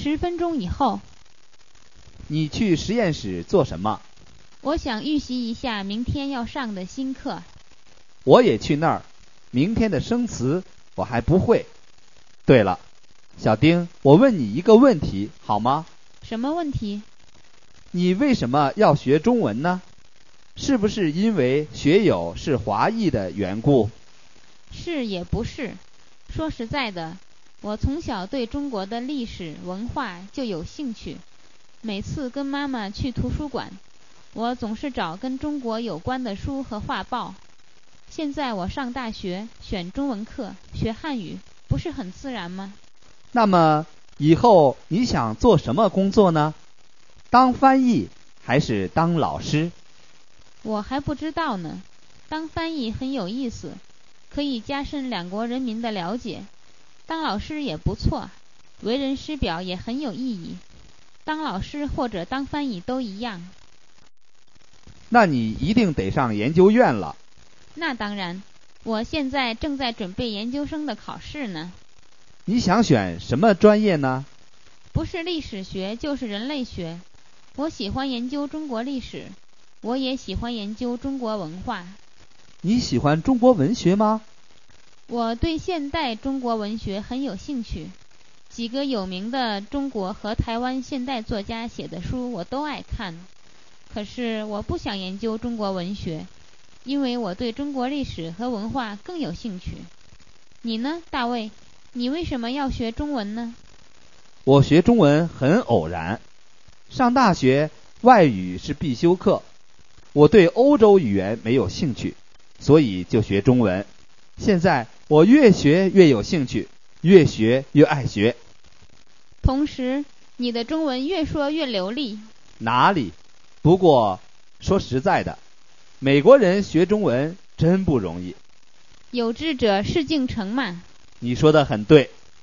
10分钟以后。 你去实验室做什么？ 我想预习一下明天要上的新课。 我也去那儿，明天的生词我还不会。对了，小丁，我问你一个问题好吗？ 什么问题？ 你为什么要学中文呢？是不是因为学友是华裔的缘故？ 是也不是。说实在的，我从小对中国的历史文化就有兴趣。每次跟妈妈去图书馆，我总是找跟中国有关的书和画报。现在我上大学，选中文课，学汉语，不是很自然吗？ 那么以后你想做什么工作呢？当翻译还是当老师？ 我还不知道呢。当翻译很有意思，可以加深两国人民的了解。当老师也不错，为人师表也很有意义。当老师或者当翻译都一样。 那你一定得上研究院了。 那当然，我现在正在准备研究生的考试呢。 你想选什么专业呢？ 不是历史学就是人类学。我喜欢研究中国历史，我也喜欢研究中国文化。 你喜欢中国文学吗？ 我对现代中国文学很有兴趣，几个有名的中国和台湾现代作家写的书我都爱看。可是我不想研究中国文学，因为我对中国历史和文化更有兴趣。你呢，大卫？你为什么要学中文呢？ 我学中文很偶然。上大学外语是必修课，我对欧洲语言没有兴趣，所以就学中文。现在我越学越有兴趣，越学越爱学。 同时，你的中文越说越流利。 哪里？不过说实在的，美国人学中文真不容易。 有志者事竟成嘛。 你说得很对。